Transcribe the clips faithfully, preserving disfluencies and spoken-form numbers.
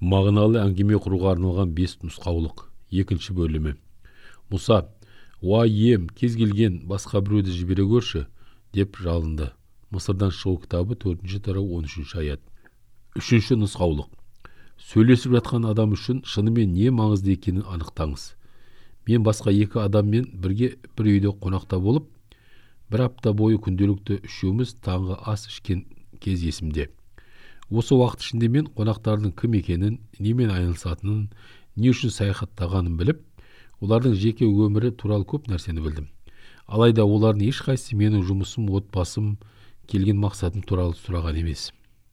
Мағыналы әңгіме құруға арналған бес нұсқаулық. Екінші бөлімі. Мұса, уа ием, кез келген басқа біреуді жібере көрші, деп жалынды. Мысырдан шығу кітабы төртінші тарау он үшінші аят. Үшінші нұсқаулық. Сөйлесіп жатқан адам үшін шынымен не маңызды екенін анықтаңыз. Мен басқа екі адаммен бірге бір үйде қонақта болып, бір апта бойы күнделікті үшеуміз таңғы ас ішкен кез есімде. Осы уақыт ішінде мен қонақтардың кім екенін, немен айналысатынын, не үшін саяхаттағанын біліп, олардың жеке өмірі туралы көп нәрсені білдім. Алайда олардың ешқайсысы менің жұмысым, отбасым, келген мақсатым туралы сұраған емес.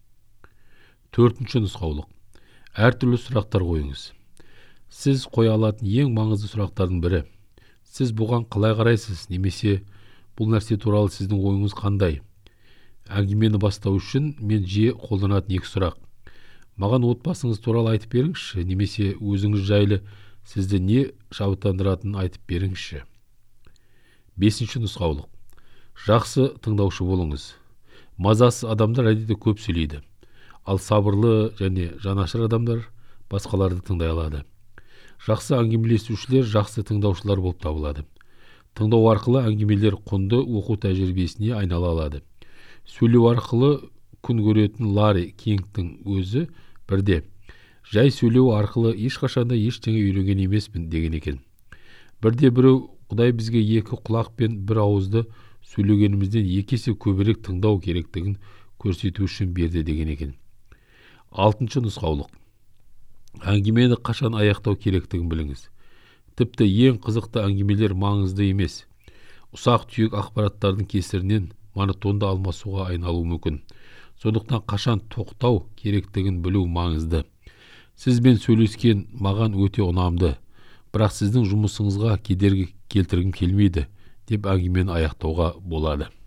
Төртінші нұсқаулық. Әртүрлі сұрақтар қойыңыз. Сіз қоя алатын ең маңызды сұрақтардың бірі. Сіз бұған қалай қарайсыз, немесе бұл нәрсе туралы сіздің ойыңыз қандай? Әңгімені бастау үшін мен жиі қолданатын екі сұрақ. Маған отбасыңыз туралы айтып беріңізші, немесе өзіңіз жайлы сізді не шабыттандыратынын айтып беріңізші. Бесінші нұсқаулық. Жақсы тыңдаушы болыңыз. Мазасыз адамдар әдетте көп сөйлейді, ал сабырлы және жанашыр адамдар басқаларды тыңдай алады. Жақсы әңгімелесушілер жақсы тыңдаушылар болып табылады. Тыңдау арқылы әңгімелер құнды оқу тәжірибесіне айнала алады. Сөйлеу арқылы күн көретін Ларри Кингтің өзі бірде жай сөйлеу арқылы ешқашанда ештеңе үйренген емеспін деген екен. Бірде біреу Құдай бізге екі құлақ пен бір ауызды сөйлегенімізден екі есе көбірек тыңдау керектігін көрсету үшін берді деген екен. Алтыншы нұсқаулық. Әңгімені қашан аяқтау керектігін біліңіз. Тіпті ең қызықты әңгімелер маңызды емес. Ұсақ түйек ақпараттардың кесірінен монотонды алмасуға айналуы мүмкін. Сондықтан қашан тоқтау керектігін білу маңызды. Сізбен сөйлескен маған өте ұнамды, бірақ сіздің жұмысыңызға кедергі келтіргім келмейді, деп әңгімені аяқтауға болады.